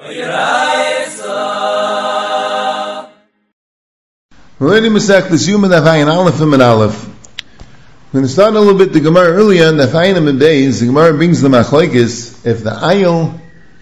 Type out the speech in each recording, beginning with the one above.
We're learning Masechtas Yuma Daf Ayin Aleph and Aleph. We're going to start a little bit the Gemara earlier in Daf Ayin and Beis. The Gemara brings the Machlokes if the Ayil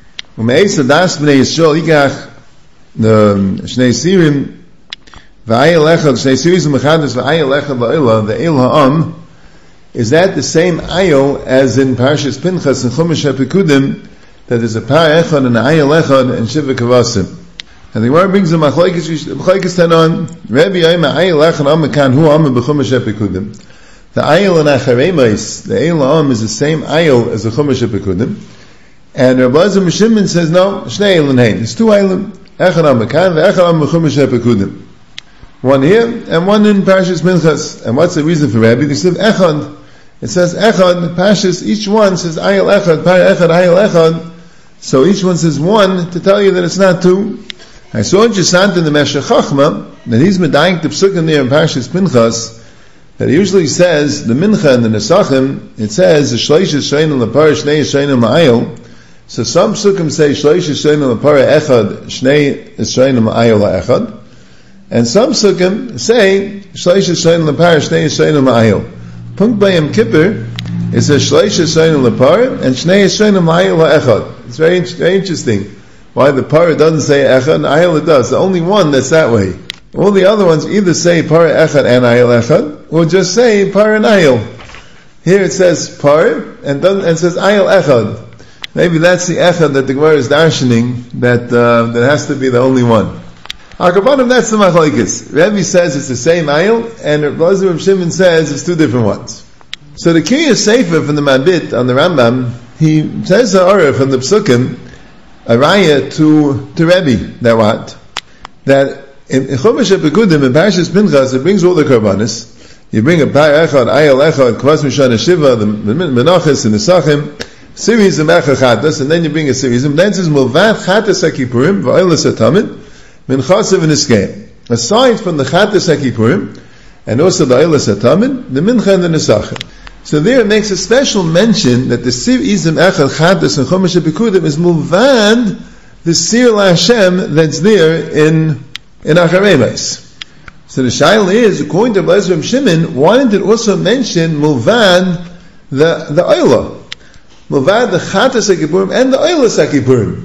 Umeisa Das Bnei Yisrael Yikach the Shnei Sirim V'Ayil Echad Shnei Sirim Mechadus V'Ayil Echad La'ila the Eil Ha'am, is that the same Ayil as in Parshas Pinchas and Chumash HaPekudim, that is a Par Echad and Ayil Echad and Shiva Kavasim? And the Gemara brings the Machlokes Tanon Rabbi Yoima Ayil Echad Am Mekan Hu Am B'Chumash HaPekudim. The Ayil and Achareimais, the Eil Ha'am, is the same Ayil as the Chumash HaPekudim. And Rabbi Elazar Mishimon says no, Shnei Eilim Hein. It's two Eilim. Echad Am Mekan ve'Echad Am B'Chumash HaPekudim. One here and one in Parshas Pinchas. And what's the reason for Rabbi? They said Echad. It says Echad, Parshas, each one says Ayil Echad, Par Echad, Ayil Echad. So each one says one to tell you that it's not two. I saw in Jesant in the Meshech Chochma that he's medayik the psukim there in Parshas Pinchas, that he usually says the Mincha and the Nesachim, it says the Shleish Yisrayin L'Par Shnei Yisrayin L'Ayil. So some psukim say Shleish Yisrayin L'Par Echad Shnei Yisrayin L'Ayil Echad, and some psukim say Shleish Yisrayin L'Par Shnei Yisrayin L'Ayil. Punkt by Yom Kippur, it says Shleish Yisrayin L'Par and Shnei Yisrayin L'Ayil Echad. It's very interesting why the Par doesn't say Echad and Ayil it does. The only one that's that way. All the other ones either say Par Echad and Ayil Echad, or just say Par and Ayil. Here it says Par and says Ayil Echad. Maybe that's the Echad that the Gemara is darshaning, that has to be the only one. Akabanim, that's the Machlokes. Rebbe says it's the same Ayil, and Rabbi Elazar Shimon says it's two different ones. So the Kiryas Sefer from the Mabit on the Rambam, he says the Orah from the Psukim, a raya to Rebbe, that what? That in Chumash HaPekudim, in Parshas Pinchas, it brings all the Karbanis. You bring a Par Echad, Ayil Echad, Kvas Mishana Shiva, the Menachos and the Sachim, series of Echad Chatas, and then you bring a series, and then it says, Mulvat Chatas HaKippurim, V'Oilas HaTamid, Min Chasav and Eskeim. Aside from the Chatas HaKippurim, and also the Oilas HaTamid, the Mincha and the Nesachim. So there it makes a special mention that the Sir Izim Echad Chatas and Chumash HaPekudim is Mulvad, the Sir LaHashem that's there in Achareimais. So the shaila is, according to Rabbi Elazar Shimon, why did it also mention Mulvad the Oila? Mulvad the Chatas HaKippurim and the Oilas HaKippurim.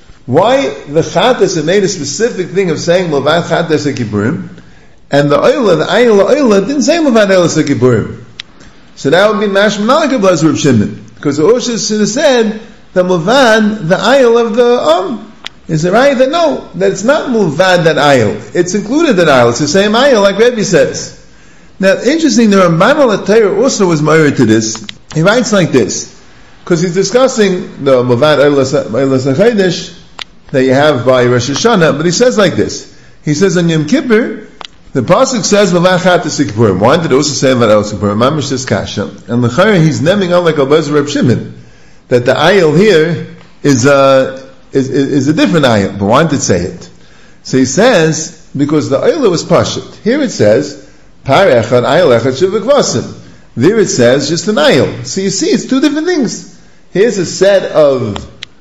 Why the Chatas had made a specific thing of saying Mulvad Chatas HaKippurim, and the Oila, the Ayil Oila, didn't say Mulvad Oilas HaKippurim? So that would be Mashmanalik of Rabbi Elazar Shimon, because the Osha should have said that Mulvad the Ayil of the is it right that no, that it's not Mulvad that Ayil. It's included that Ayil. It's the same Ayil like Rebbe says. Now, interesting, the Ramban al-Atayr also was married to this. He writes like this, because he's discussing the Mulvad Eilas HaChodesh that you have by Rosh Hashanah, but he says like this. He says on Yom Kippur, the Pasuk says Mulvad Chatas HaKippurim. Why did it also say Mulvad Eilas HaKippurim? Mamish says Kasha. And l'chayr he's naming out like Rabbi Elazar Shimon, that the Ayil here is a different ayah, but why did it say it? So he says, because the ayah was pashut. Here it says, Par Echad, Ayil Echad, Shiva Kvasim. There it says, just an ayah. So you see, it's two different things. Here's a set of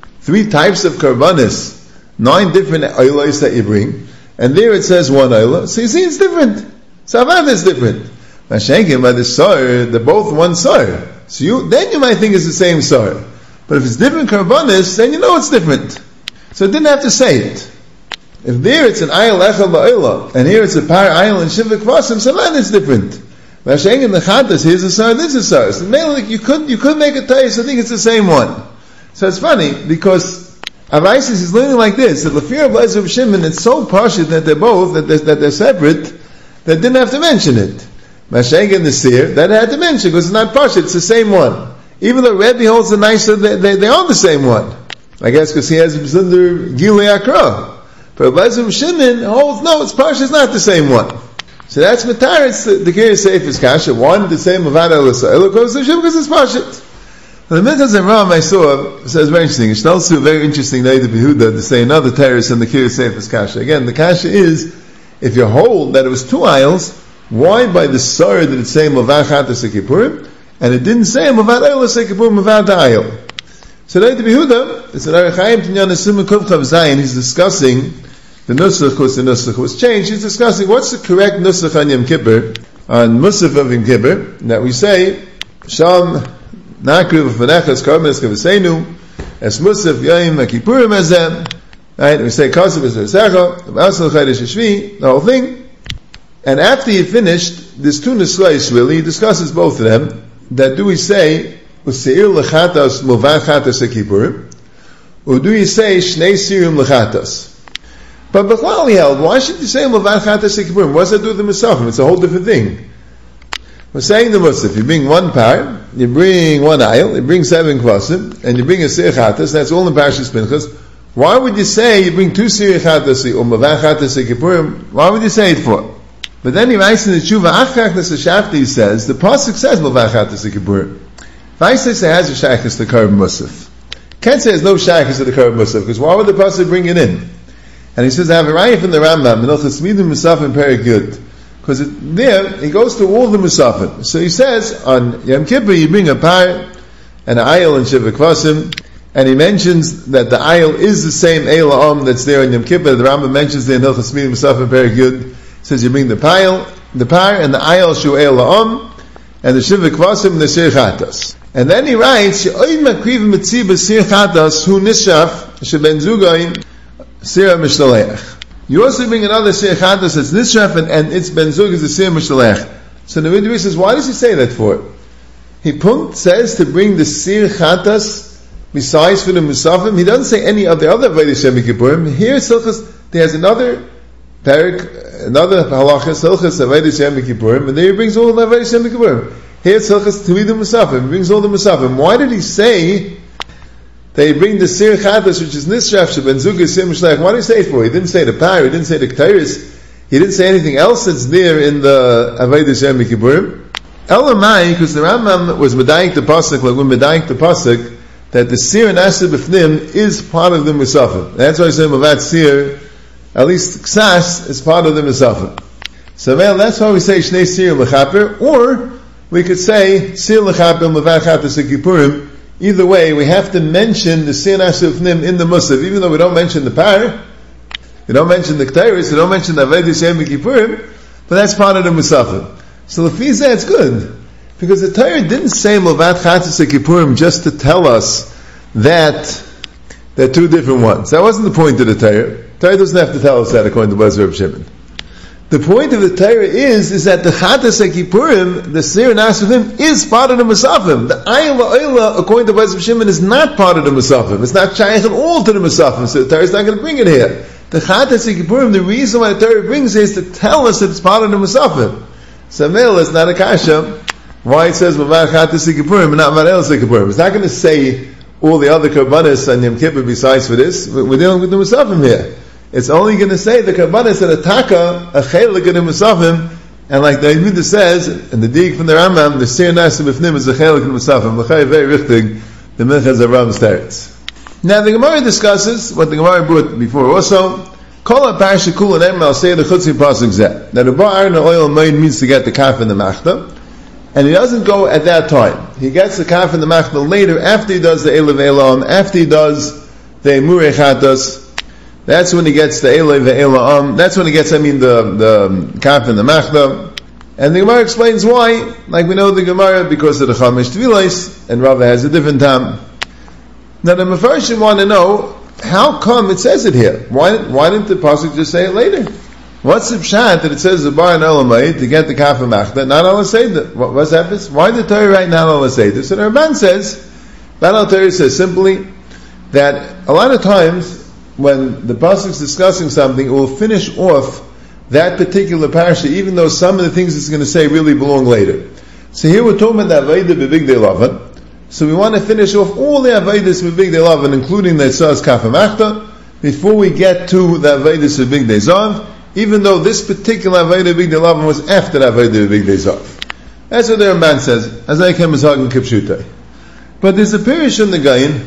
3 types of karbanis, 9 different ayahs that you bring, and there it says one ayah. So you see, it's different. Savad is different. Mashenkim, by the sar, they're both one sar. So then you might think it's the same sar. But if it's different karbanis, then you know it's different. So it didn't have to say it. If there it's an ayil echad la'ila, and here it's a par ayil and shiva kvasim, so then it's different. V'asheng in the chatas, here's a sar, this is a sar. So mainly you could make a tayis, I think it's the same one. So it's funny, because Avaisis is learning like this, that the fear of Rabbi Elazar Shimon, it's so partial that they're both, that they're separate, that didn't have to mention it. V'asheng in the seer, that had to mention, because it's not partial, it's the same one. Even though Rebbe holds the nicer, they are the same one. I guess because he has B'Zinder Gilei Akra. But Rabbi Elazar Shimon holds, no, it's Parsha, it's not the same one. So that's Matar, it's the Kiryas Sefer Kasha. One, the same Mulvad Eilas HaKippurim, because it's Parsha. The Minchas and Ram I saw says very interesting. It's also very interesting Neida Behuda to say another terrace in the Kiryas Sefer Kasha. Again, the Kasha is, if you hold that it was 2 ayils, why by the Sar did it say Mulvad Chatas HaKippurim? And it didn't say Mulvad Eilas HaKippurim, Mulvad Ayil. So Rabbi Yehuda, it's an Orach Chaim Tinyan Siman Kuf Chav Zayin, he's discussing the Nusach, because the Nusach was changed. He's discussing what's the correct Nusach on Yom Kippur, on Musaf of Yom Kippur, that we say, Sham Nakru V'Fanechas Karmenes Kavasenu, Es Musaf Yom HaKippurim Ezem, right? We say Kasav V'Seresecha, V'Asal Chaydesh Shvi, the whole thing. And after he finished, there's two Neslayis really, he discusses both of them, that do we say, Useir L'Chatas Movan Chatas HaKippurim, or do you say Shnei Sirim L'Chatas? But Bechlal he held, why should you say Movan Chatas HaKippurim? What does that do with the Musafim? It's a whole different thing. We're saying the Musaf, you bring one par, you bring one ayil, you bring 7 kvasim, and you bring a Sir Chatas, that's all in Parshas Pinchas. Why would you say you bring 2 Sir Chatas or Movan Chatas HaKippurim? Why would you say it for? But then he writes in the Tshuva, Achak Nesashafti, he says, the Pasuk says Movan Chatas HaKippurim. If I say it has a Shaykhis to Karb Musaf, can't say there's no Shaykhis to the Karb Musaf, because why would the Pasuk bring it in? And he says, I have a raya from the Rambam, Menachas Midim Musafim Perigud, because there, he goes to all the Musafim. So he says, on Yom Kippur, you bring a par, and an ayil and Shiva Kvasim, and he mentions that the ayil is the same ayil Om that's there in Yom Kippur. The Rambam mentions there in Menachas Midim Musafim Perigud, he says you bring the par, and the ayil Shu ayil Om, and the Shiva Kvasim and the Sir Chatas. And then he writes, She'oid makriv mitziba Sir Chatas, hu nishaf, sheben zugayim, Sir Mishlaleach. You also bring another Sir Chatas that's Nishraf and its Ben Zug is the Sir Mishlaleach. So the Ridvi says, why does he say that for? He says to bring the Sir Chatas besides for the Musafim. He doesn't say any of the other Vedic Shem Kippurim. Here Silchas, there's another parak, another halacha Silchas Vedic Shem Kippurim, and there he brings all the Vedic Shem Kippurim. Here Silchas Tamidim Musafim, he brings all the Musafim. Why did he say they bring the Sir Chatas, which is Nisraf, Sheben Zug, Sir Mishlech? What did he say it for? He didn't say the Par, he didn't say the Ketairis, he didn't say anything else that's there in the Avodah Shem Kippurim. Elamai, because the Rambam was Medayik the Pasuk, like when Medayik the Pasuk, that the Sir and Asher B'fnim is part of the Musafim. That's why I say Mavat Sir, at least Ksas, is part of the Musafim. So well, that's why we say Shnei Sir L'chaper, or we could say Sir L'chaper, Mavat Chatas Kippurim. Either way, we have to mention the Sir Nasufnim in the Musaf, even though we don't mention the Par, we don't mention the Ketairis, we don't mention the Avodah Shem Kippurim, but that's part of the Musafim. So Lefizah, it's good, because the Torah didn't say Lovat Chatzis Kippurim just to tell us that there are two different ones. That wasn't the point of the Torah. The Torah doesn't have to tell us that according to Bazar of Shimon. The point of the Torah is that the Chatas HaKippurim, the Sir Nasufim, is part of the Musafim. The Ayla Ayla, according to Bazar of Shimon, is not part of the Musafim. It's not shaykh at all to the Musafim, so the Torah is not going to bring it here. The Chatas HaKippurim, the reason why the Torah brings it is to tell us that it's part of the Musafim. So Mel is not a kasha, why it says Mavar Chatas HaKippurim and not Mavar Elas HaKippurim. It's not going to say all the other Karbanis on Yom Kippur besides for this. We're dealing with the Musafim here. It's only going to say the Karbanis that ataka a chelik in the Musafim, and like the Yimida says, and the dig from the Rambam, the Sir Nasim B'fnim is a chelik in the Musafim. L'chai very richtig, the Minchas of Rambam's teretz. Now the Gemara discusses what the Gemara brought before also. Kol ha-parsha kul and I'll say the chutzim pasuk zeh. Now the bar and the oil main means to get the kaf and the machta, and he doesn't go at that time. He gets the kaf and the machta later, after he does the elav elam, after he does the emurei chatas. That's when he gets the elav elam. That's when he gets, the kaf and the machta. And the Gemara explains why. Like we know the Gemara because of the chamesh tvilais, and Rava has a different time. Now the Mefarshim want to know, how come it says it here? Why didn't the pasuk just say it later? What's the pshat that it says the bar and elamay to get the kaf and machta, not al seder? What's that? Why did the Torah write not al seder? So the Ramban says, Torah says simply that a lot of times when the pasuk is discussing something, it will finish off that particular parasha, even though some of the things it's going to say really belong later. So here we're talking about the Aveda b'Bigdei Lavan. So we want to finish off all the Avedis with Bigdei Lavan, including the Tzaz Kaf Machta, before we get to the Avedis with Bigdei Zav, even though this particular Aveda Bigdei Lavan was after the Aveda with Bigdei Zav. That's what the Ramban says, as I came as Hagen Kipshutai. But there's a Pirish in the Gayin,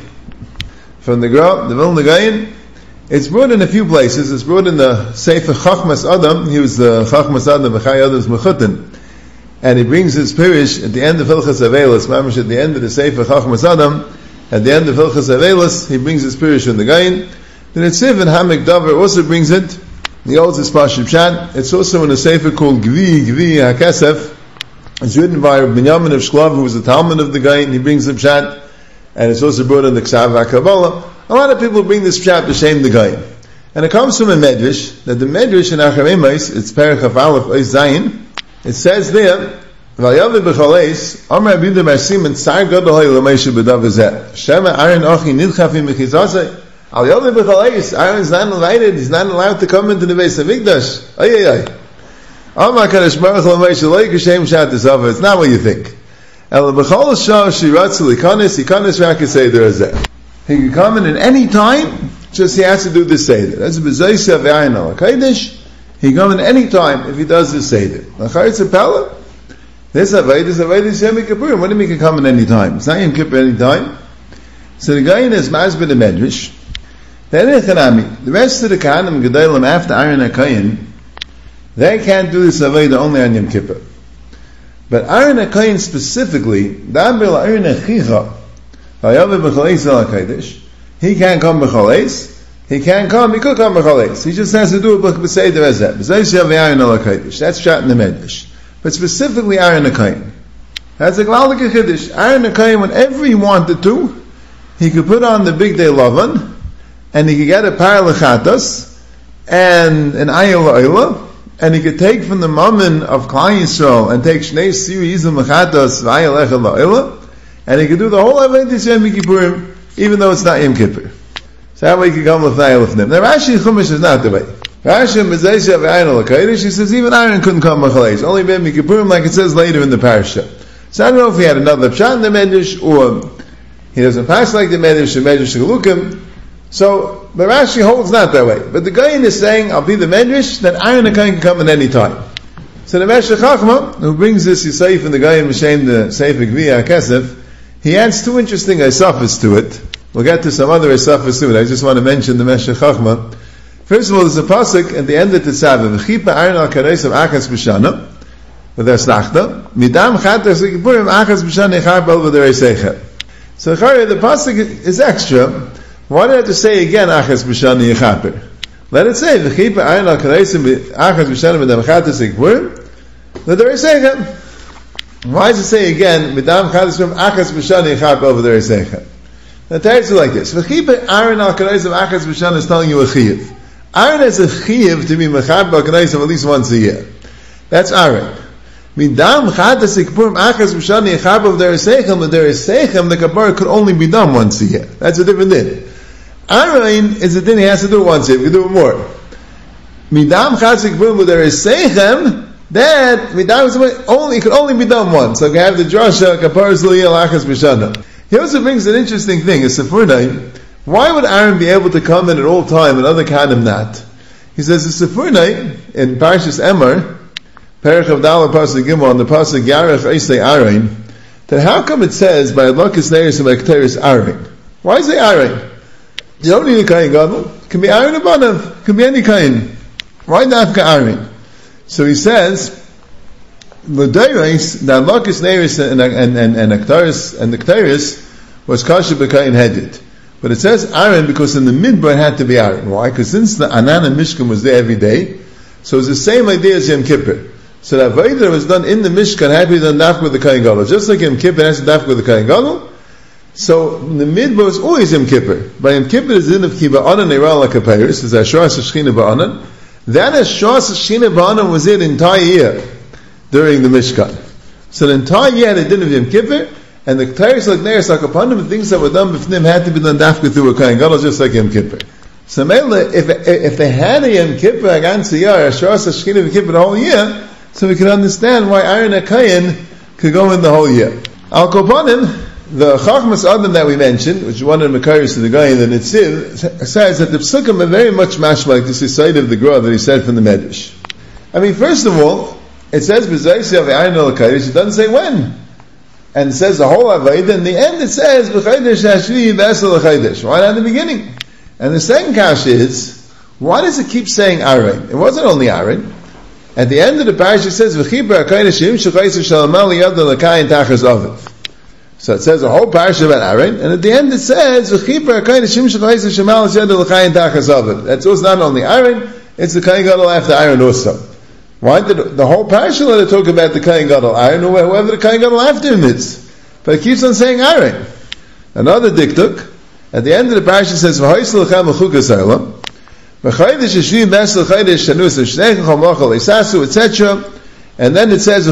from the Gra, the Vilna Gayin. It's brought in a few places. It's brought in the Sefer Chachmas Adam. He was the Chachmas Adam, Chai Adam's Mechutin. And he brings his Pirish at the end of Hilchas Avelis, Mamish at the end of the Sefer Chachmas Adam, At the end of Hilchas Avelis, he brings his Pirush in the Gayin. The Netziv in Hamek Davar also brings it. He holds his Pashut Pshat. It's also in a sefer called Gvi HaKesef. It's written by Binyamin of Shklov, who was the Talmud of the Gayin. He brings the Pshat, and it's also brought in the Ksav HaKabbalah. A lot of people bring this Pshat to shame the Gayin. And it comes from a Medrash, that the Medrash in Acharemais, it's Perich of Aleph Ois Zayin, it says there, V'yavi b'chaleis, Amar Abidu Bar Siman, Tsar Gadol Hay L'Moshe B'dav Zeh, Shema Aaron Ochi Nidchafi Mechizasei, Al Yavi b'chaleis, Aaron's not invited, he's not allowed to come into the Beis HaMikdash. Ay. Amar Kadosh Baruch L'Moshe Lo Yikashem Shat T'Sava, it's not what you think. El b'chol Shah Shiratzu L'Kanis Rak Seder Zeh. He can come in at any time, just he has to do the Seder. That's B'Zayse V'Ayin Al HaKadosh. He can come in any time if he does the Seder. L'Charetz Apella, this Aved Yom Kippurim. What do you mean he can come in any time? It's not Yom Kippur any time. So the guy in his Masbid the Medrash, the rest of the Kahanim Gedolim after Aaron HaKohen, they can't do this Aved only on Yom Kippur. But Aaron HaKohen specifically, Dabir Aaron HaChicha, he can't come b'chaleis. He can't come. He could come b'chaleis. He just has to do it b'seider ezeh. B'seider v'Aaron HaKodesh. That's shot in the Medrash. But specifically Aaron HaKohen. That's a Gvaldik Chiddush. Aaron HaKohen, whenever he wanted to, he could put on the big day Lavan, and he could get a par lechatas and an ayel la'ila, and he could take from the mammon of Klal Yisrael and take shnei siri yizim lechatas v'ayel echad la'ila, and he could do the whole Aved Yom Kippurim, even though it's not Yom Kippur. So that way he can come with Nayel Lefnim. Now Rashi Chumash is not the way. Rashi B'Zayse V'Ayin Al HaKodesh, he says even Aaron couldn't come b'chaleis, only Yom Kippurim, like it says later in the parasha. So I don't know if he had another pshat in the Medrash, or he doesn't pass like the Medrash Gelukim. So the Rashi holds not that way. But the Gayin is saying, I'll be the Medrash, that Aaron HaKohen can come at any time. So the Meshech Chachma, who brings this Yisayif in the Gayin M'Shem, the Sefer Gvi HaKesef, he adds two interesting Isafas to it. We'll get to some other Isafas soon. I just want to mention the Meshech Chachma. First of all, there's a pasuk at the end of the Tzavah. V'chipa Aaron al kareis of Achas b'shana, with their slachta. Midam chatas v'kipurim Achas b'shana echar bel v'derei seichem. So the pasuk is extra. Why do I have to say again Achas b'shana yechaper? Let it say V'chipa Aaron al kareis of Achas b'shana midam chatas v'kipurim v'derei seichem. Why does it say again Midam chatas v'kipurim Achas b'shana echar bel v'derei seichem? The text is like this. V'chipa Aaron al kareis of Achas b'shana is telling you a chiyuv. Aaron has a chiyuv to be mechab b'knais at least once a year. That's Aaron. Midam chatas ikpurim achas b'shani echab of der seichem, but der seichem the kapara could only be done once a year. That's a different din. Aaron is a din he has to do it once a year. He can do it more. Midam chatas ikpurim with der seichem, that midam it could only be done once. So we have the drasha kapara zliyal achas b'shana. He also brings an interesting thing. A Sefurnai. Why would Aaron be able to come in at all time and other Kahanim not? He says the Sefurnai in Parshas Emor, Perich of Dala Pasuk Gimel, on the Pasuk Yarech Eisei Aaron, that how come it says by Adlakas Neiris and by Keteris Aaron? Why say Aaron? You don't need a Kain Gadol. It can be Aaron Abanav. It can be any Kain. Why not Aaron? So he says the Deiris, the Adlakas Neiris and Keteris and the Keteris was Kasha B'Kain Hedid. But it says Aaron because in the Midbar it had to be Aaron. Why? Because since the Anan and Mishkan was there every day, so it's the same idea as Yom Kippur. So that Vayda that was done in the Mishkan had to be done dafka with the Kohen Gadol. Just like Yom Kippur has to dafka with the Kohen Gadol, so the Midbar is always Yom Kippur. By Yom Kippur is in of Ki Ba'anan Eiral HaKaperis, is Ashras Shechina Ba'anan. That Ashras Shechina Ba'anan was it the entire year during the Mishkan. So the entire year they did of Yom Kippur, and the Keteiros like Neiris HaKapanim, the things that were done b'fnim had to be done dafka through a Kohen Gadol, just like Yom Kippur. So if they had a Yom Kippur against the year, Ashras Shechina Yom Kippur the whole year, so we can understand why Aaron HaKohen could go in the whole year. Al Kopanim, the Chachmas Adam that we mentioned, which is one of the Makaris to the guy in the Netziv, says that the Psukim are very much matched like this side of the Gra that he said from the Medrash. I mean, first of all, it says B'Zaysi of Aaron HaKodesh, it doesn't say when. And it says the whole Avayda, in the end it says B'Chodesh Hashvi V'Esel HaChodesh. Why not in the beginning? And the second kash is, why does it keep saying Aaron? It wasn't only Aaron. At the end of the parish it says V'Chibra HaKodesh Yim Shechayis Shalamel Yad L'Kayin Tachas Aviv. So it says a whole parasha about Aaron, and at the end it says, that's also not only Aaron, it's the Kohen Gadol after Aaron also. Why did the whole parasha let it talk about the Kohen Gadol Aaron, or whoever the Kohen Gadol after him is? But it keeps on saying Aaron. Another diktuk, at the end of the parasha it says, etc. And then it says,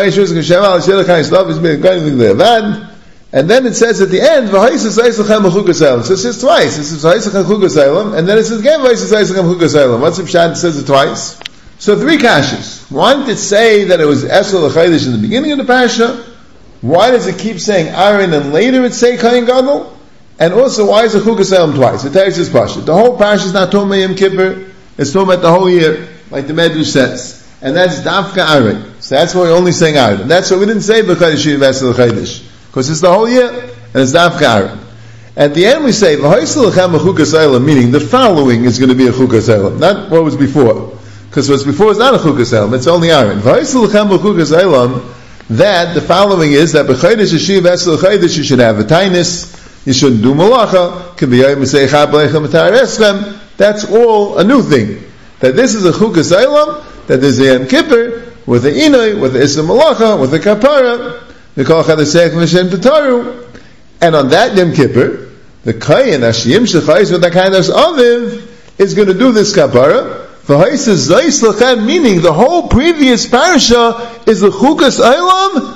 and then it says at the end, so it says twice. It says, and then it says again, what's the pshat? It says it twice. So three kashas. One did say that it was Esel L'Chaydish in the beginning of the parasha. Why does it keep saying Aaron and later it say Kohen Gadol? And also, why is it Chukas Elam twice? It tells us Pasha. The whole parasha is not talking about Yom Kippur. It's talking about the whole year, like the Medrash says. And that's Dafka Aaron. So that's why we're only saying Aaron. And that's why we didn't say B'Chaydish Yiv Esel L'Chaydish. Because it's the whole year, and it's Dafka Aaron. At the end we say, meaning the following is going to be a Chukas Elam, not what was before. Because what's before is not a Chukas Elam, it's only Aaron. That the following is that B'Chaydish Yishiv Esel L'Chaydish you should have a tainus, you shouldn't do malacha, that's all a new thing. That this is a Chukas Elam, that there's a Yom Kippur, with the Inoi, with the Isra Malacha, with the Kapara, and on that Yom Kippur, the Kayin Ashiyim Shechayis with the kind of Aviv is going to do this Kapara. Meaning the whole previous parasha is the Chukas Eilam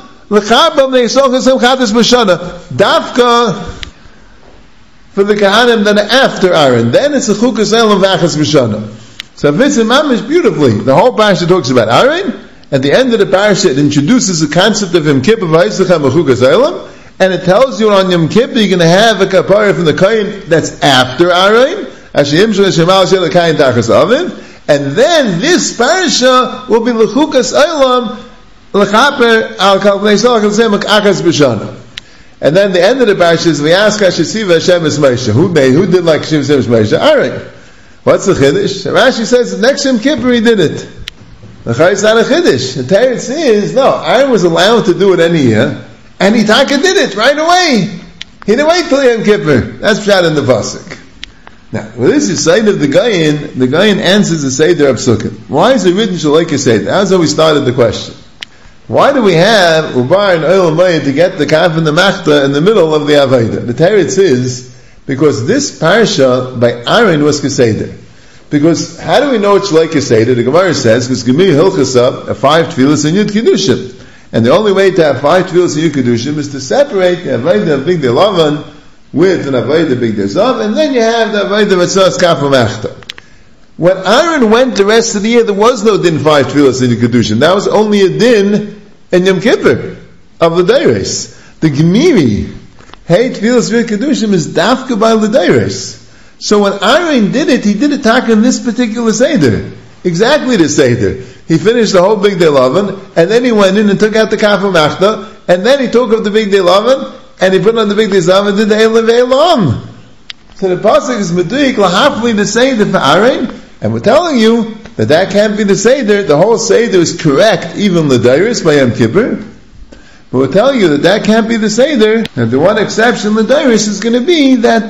Dafka for the Kahanim that are after Aaron. Then it's the Chukas Eilam V'achas B'Shana. So Vitzim Mamish beautifully. The whole parasha talks about Aaron. At the end of the parasha, it introduces the concept of Yom Kippur and it tells you on Yom Kippur you're going to have a kapara from the Kohen that's after Aaron, and then this parasha will be l'chukas Eilam l'chaper al kalpnei akas b'shana. And then the end of the parasha is v'yaska shesiva Hashem es Moshe. Who did like Hashem es Moshe? Aaron. What's the chiddush? Rashi says next Yom Kippur he did it. The Chayis not a chiddush. The Torah says, no, Aaron was allowed to do it any year, and he taka did it right away. He didn't wait till Yom Kippur. That's pshat in the pasuk. Now, with this is side of the Gayin answers the Seder of Sukkot. Why is it written Shalaika Seder? That's how we started the question. Why do we have Ubar and Oil Mayah to get the Kaf and the Machta in the middle of the Avayda? The Torah says, because this parasha by Aaron was Keseder. Because how do we know it's like a Seder? The Gemara says, because Gemir Hilchasa, a 5 tefillas and Yud Kedushim. And the only way to have 5 tefillas and Yud Kedushim is to separate the Avayda of Big Day Lavan with an Avayda Big Day Zav, and then you have the Avayda Mitzvahs Kaf Machta. When Aaron went the rest of the year, there was no din 5 tefillas and Yud Kedushim. That was only a din in Yom Kippur of the Deiros. The Gemiri, hey, tefillas and Yud Kedushim is dafka by the Deiros. So when Aaron did it, he did it in this particular Seder. Exactly the Seder. He finished the whole Big Day Lavan, and then he went in and took out the Kaf Machta, and then he took up the Big Day Lavan, and he put on the Big Day Zav and did the Eilam Ve'elam. So the pasuk is Meduik Lahafli the Seder for Aaron, and we're telling you that can't be the Seder. The whole Seder is correct, even the Deiros by Yom Kippur. But we're telling you that can't be the Seder. And the one exception, the Deiros, is going to be that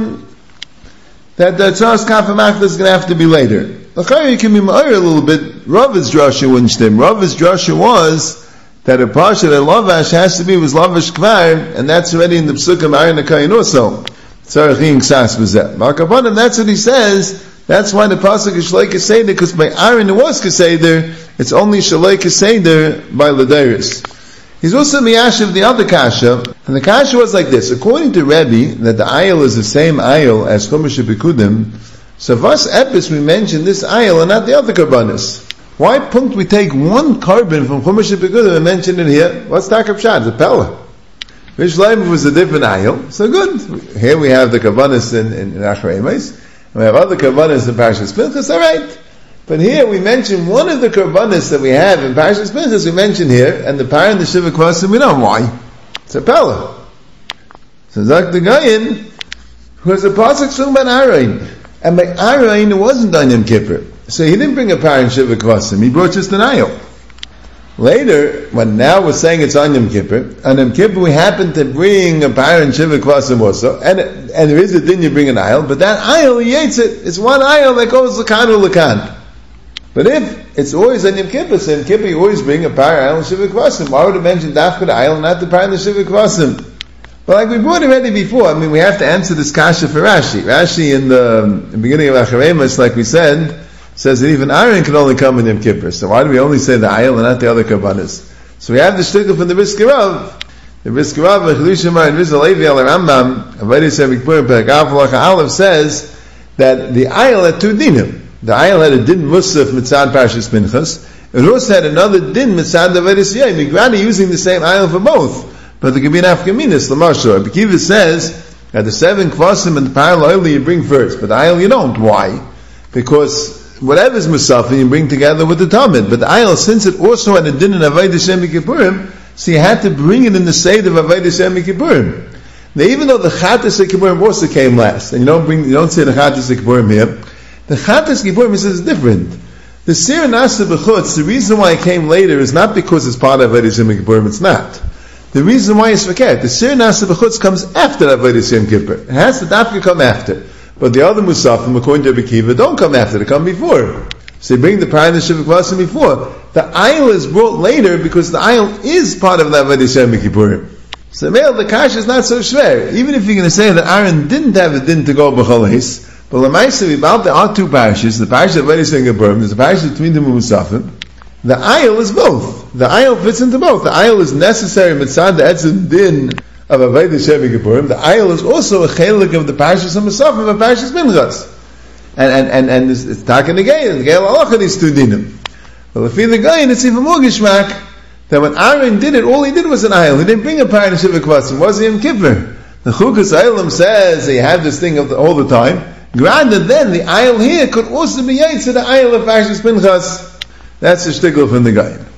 the Tzos Kaf Machta is going to have to be later. You can be ma'ir a little bit. Rav's drasha wouldn't stem. Rav's drasha was that a parsha that lavash has to be was lavash kvar, and that's already in the psukim Aaron HaKayin also. Tzarechim ksas b'zeh. Ma'akapanim, that's what he says. That's why the pasuk is Shalei Keseder, because by Aaron it was Keseder, it's only Shalei Keseder by Ladeiris. He's also Miyash of the other Kasha, and the Kasha was like this. According to Rebbe, that the ayil is the same ayil as Chumash Bikudim, so Vas Epis we mention this ayil and not the other Karbanis. Why punct we take one carbon from Chumash Bikudim and mention it here? What's Takab Shad? The Pella. Vishleim was a different ayil, so good. Here we have the Karbanis in Achrayimais, and we have other Karbanis in Parashas Pinchas, alright. But here we mention one of the Karbanis that we have in Parashas Pinchas, we mention here, and the Parah and the Shiva Kvasim, we know why. It's a Pella. So Zak the Gayin, who has a pasuk talking about Aaron, and by Aaron it wasn't on Yom Kippur, so he didn't bring a Parah and Shiva Kvasim, he brought just an ayil. Later, when now we're saying it's on Yom Kippur we happen to bring a Par and Shiva Kvasim also, and there is a din you bring an aisle, but that aisle, he hates it. It's one aisle that goes Lakan or Lakan. But if it's always on Yom Kippur, so in Kippur you always bring a Par, aisle, and Shiva Kvasim. Why would it mention Dafka the aisle, not the Par and the Shiva Kvasim? But like we brought already before, we have to answer this kasha for Rashi. Rashi in the beginning of Acharemus, like we said, says that even Aaron can only come in Yom Kippur. So why do we only say the Ayil and not the other Karbanis? So we have the shtickle from the Brisker Rav. The Brisker Rav, Chelushimar and Rizal Levi al Rambam, Avedi Semikpur, Perakav Lacha Aleph says that the Ayil had two dinim. The Ayil had a din Musaf Mitzad Parshas Pinchas. It also had another din Mitzad Avedi Siyai. Migrani using the same Ayil for both. But there could be an Afkaminis, Lamashur. Bekiva says that the 7 Kvasim and the Parallel you bring first, but the Ayil you don't. Why? Because whatever's Musafin you bring together with the Talmud. But the Ayil, since it also had a din in Avodah Shem Kippurim, so you had to bring it in the state of Avodah Shem Kippurim. Now even though the Chatas Kippurim also came last, and you don't say the Chatas Kippurim here, the Chatas Kippurim is different. The Sir Nasa B'chutz, the reason why it came later is not because it's part of Avodah Shem Kippurim, it's not. The reason why is forget. The Sir Nasa B'chutz comes after Avodah Shem Kippur. It has to dafka come after. But the other Musafim, according to Rabbi Kiva, don't come after, they come before. So they bring the Par and the Shiva Kvasim before. The Ayil is brought later because the Ayil is part of the Avodah Shem Kippurim. So the Kash is not so schwer. Even if you're going to say that Aaron didn't have a din to go b'chalais, but Lamaisa, about there are two parashas, the Parashah of Avodah Shem Kippurim, there's a Parashah between them and Musafim. The Ayil is both. The Ayil fits into both. The Ayil is necessary mitzad the etzim din of Avodah Shem Kippurim. The Ayil is also a chelik of the Parashas of Musafim of Parashas Pinchas. And it's taken again. The Geil Halacha these two dinim. Well, if the Gain, it's even more gishmak that when Aaron did it, all he did was an Ayil. He didn't bring a Par and Shiva Kvasim. Was he Yom Kippur? The Chukas Ayilim says they have this thing all the time. Granted, then the Ayil here could also be yaitz to the Ayil of Parashas Pinchas. That's the shtickle from the Gain.